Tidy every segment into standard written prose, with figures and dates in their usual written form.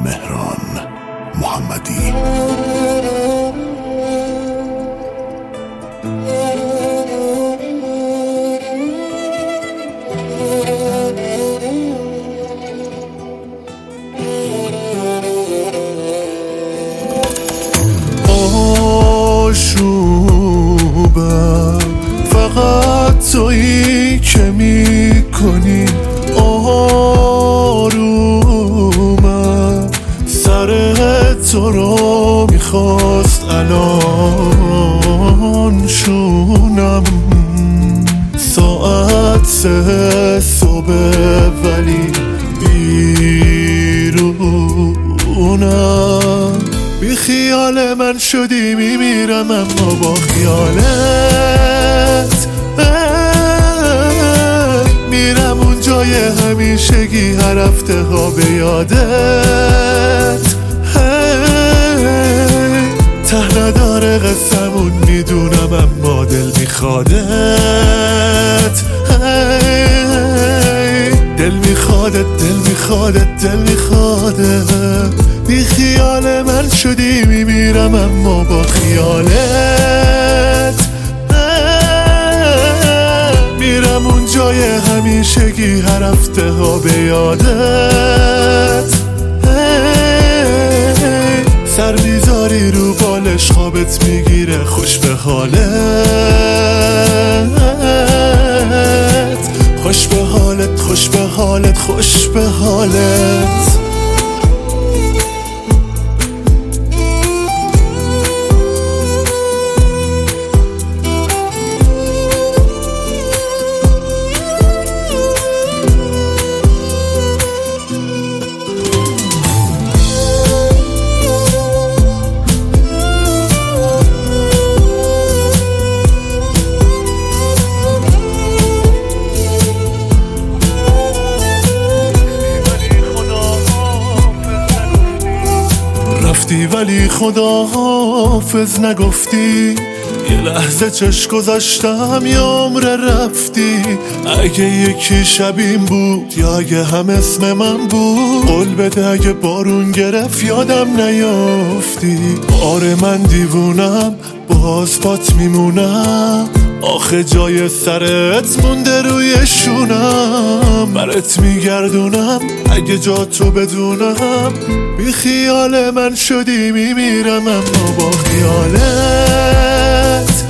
مهران محمدی. آشوبم فقط تویی که میکنی آرومم، سر تو رو میخواست الان شونم. ساعت 3 صبح ولی بیرونم. بی خیال من شدی میمیرم اما با خیالت میرم اون جای همیشگی، هر هفته ها به یادت. ته نداره قصمون میدونم اما دل میخوادت. دل میخوادت دل میخوادت دل میخوادت. بی خیال من شدی میمیرم اما با خیالت میرم اون جای همیشگی، هر هفته ها به یادت. سر میذاری رو بالش خوابت میگیره، خوش به حالت، خوش به حالت، خوش به حالت، خوش به حالت. رفتی ولی خدا حافظ نگفتی، یه لحظه چشم گذاشتم یه عمر رفتی. اگه یکی شبیم بود یا اگه هم اسم من بود، قول بده اگه بارون گرفت یادم نیافتی. آره من دیوونم باز پات میمونم، آخه جای سرت مونده روی شونم. برات میگردونم اگه جا تو بدونم. بی خیال من شدی میمیرم اما با خیالت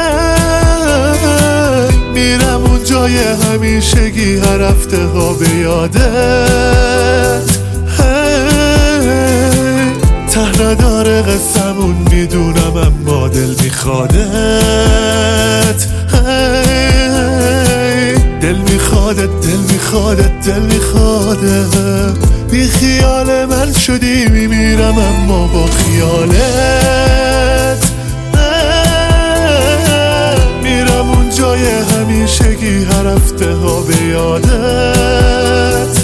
میرم اون جای همیشگی، هر هفته ها به یادت. ته نداره قصمون میدونم اما دل میخوادت. دل میخوادت دل میخوادت دل میخوادت. بی خیال من شدی میمیرم اما با خیالت میرم اون جای همیشگی، هر هفته ها به یادت.